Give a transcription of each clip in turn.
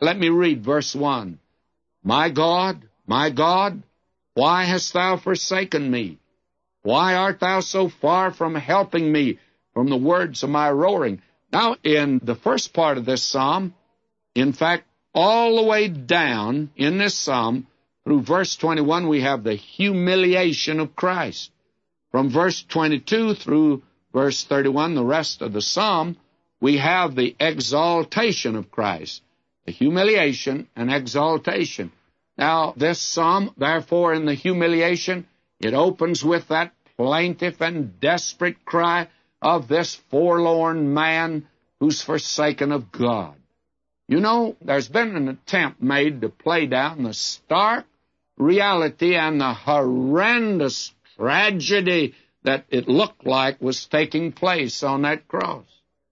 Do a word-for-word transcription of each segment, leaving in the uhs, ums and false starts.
Let me read verse one. My God, my God, why hast thou forsaken me? Why art thou so far from helping me from the words of my roaring? Now, in the first part of this psalm, in fact, all the way down in this psalm, through verse twenty-one, we have the humiliation of Christ. From verse twenty-two through verse thirty-one, the rest of the psalm, we have the exaltation of Christ, the humiliation and exaltation. Now, this psalm, therefore, in the humiliation, it opens with that plaintive and desperate cry of this forlorn man who's forsaken of God. You know, there's been an attempt made to play down the stark reality and the horrendous tragedy that it looked like was taking place on that cross.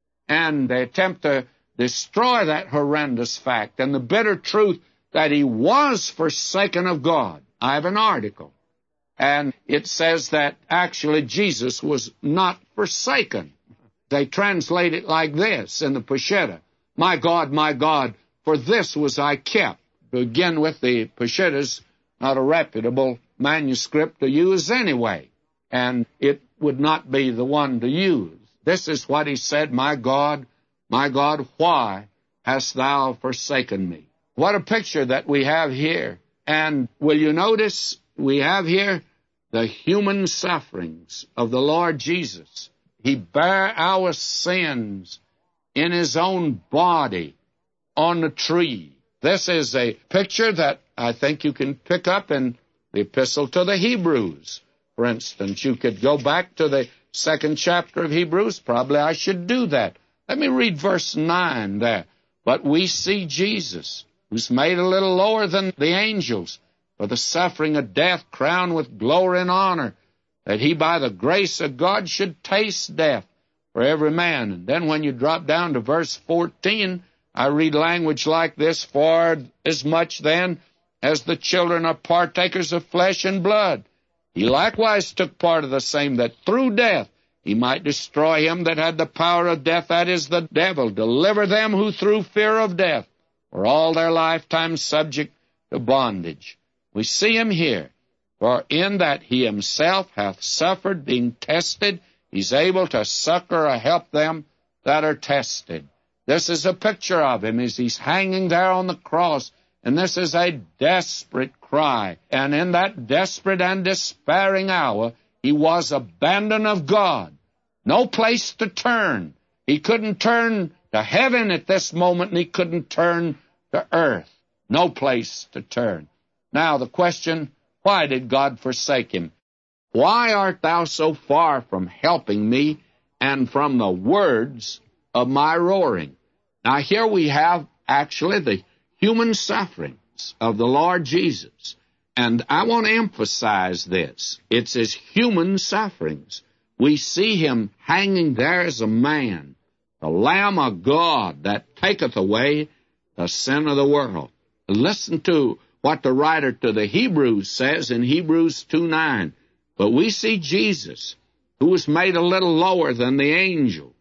And they attempt to destroy that horrendous fact and the bitter truth that he was forsaken of God. I have an article, and it says that actually Jesus was not forsaken. They translate it like this in the Peshitta. My God, my God, for this was I kept. To begin with, the Peshitta's not a reputable manuscript to use anyway, and it would not be the one to use. This is what he said, my God, my God, why hast thou forsaken me? What a picture that we have here. And will you notice we have here the human sufferings of the Lord Jesus. He bare our sins in his own body on the tree. This is a picture that I think you can pick up in the Epistle to the Hebrews. For instance, you could go back to the second chapter of Hebrews. Probably I should do that. Let me read verse nine there. But we see Jesus, who's made a little lower than the angels, for the suffering of death, crowned with glory and honor, that he by the grace of God should taste death for every man. And then when you drop down to verse fourteen, I read language like this, for as much then as the children are partakers of flesh and blood, he likewise took part of the same, that through death he might destroy him that had the power of death, that is, the devil, deliver them who through fear of death were all their lifetime subject to bondage. We see him here, for in that he himself hath suffered, being tested, he's able to succor or help them that are tested. This is a picture of him as he's hanging there on the cross, and this is a desperate cry. And in that desperate and despairing hour, he was abandoned of God. No place to turn. He couldn't turn to heaven at this moment, and he couldn't turn to earth. No place to turn. Now the question, why did God forsake him? Why art thou so far from helping me and from the words of my roaring? Now here we have actually the human sufferings of the Lord Jesus. And I want to emphasize this. It's his human sufferings. We see him hanging there as a man, the Lamb of God that taketh away the sin of the world. Listen to what the writer to the Hebrews says in Hebrews two nine. But we see Jesus, who was made a little lower than the angels.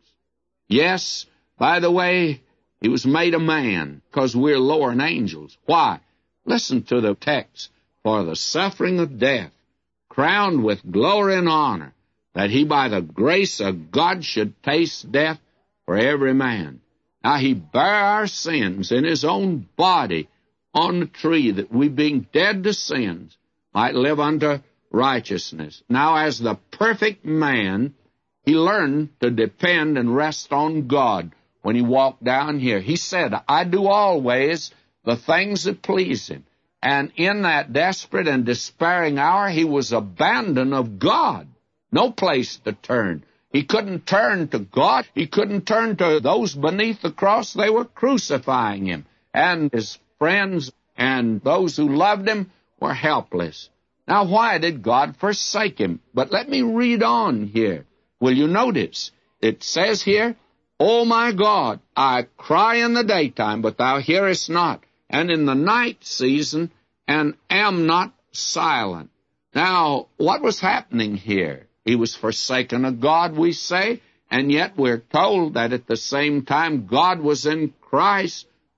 Yes, by the way, he was made a man, because we're lower than angels. Why? Listen to the text. For the suffering of death, crowned with glory and honor, that he by the grace of God should taste death for every man. Now he bare our sins in his own body on the tree, that we being dead to sins might live unto righteousness. Now as the perfect man, he learned to depend and rest on God when he walked down here. He said, I do always the things that please him. And in that desperate and despairing hour, he was abandoned of God. No place to turn. He couldn't turn to God. He couldn't turn to those beneath the cross. They were crucifying him. And his friends and those who loved him were helpless. Now, why did God forsake him? But let me read on here. Will you notice? It says here, O my God, I cry in the daytime, but thou hearest not, and in the night season, and am not silent. Now, what was happening here? He was forsaken of God, we say, and yet we're told that at the same time God was in Christ,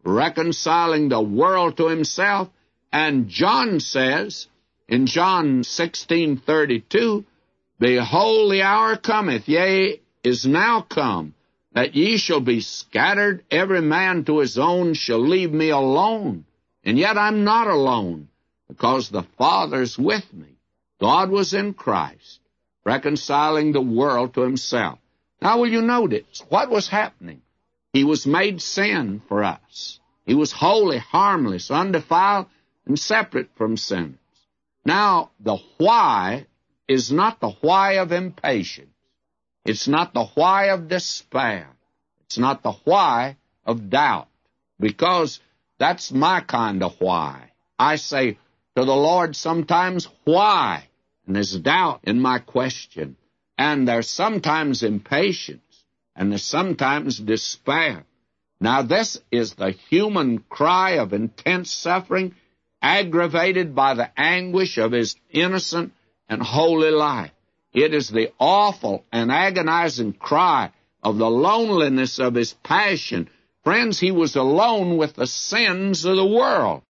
reconciling the world to himself. And John says, in John sixteen thirty-two, Behold, the hour cometh, yea, is now come, that ye shall be scattered, every man to his own shall leave me alone. And yet I'm not alone, because the Father's with me. God was in Christ, reconciling the world to himself. Now, will you notice what was happening? He was made sin for us. He was holy, harmless, undefiled, and separate from sinners. Now, the why is not the why of impatience. It's not the why of despair. It's not the why of doubt, because that's my kind of why. I say to the Lord sometimes, why? And there's doubt in my question. And there's sometimes impatience, and there's sometimes despair. Now, this is the human cry of intense suffering, aggravated by the anguish of his innocent and holy life. It is the awful and agonizing cry of the loneliness of his passion. Friends, he was alone with the sins of the world.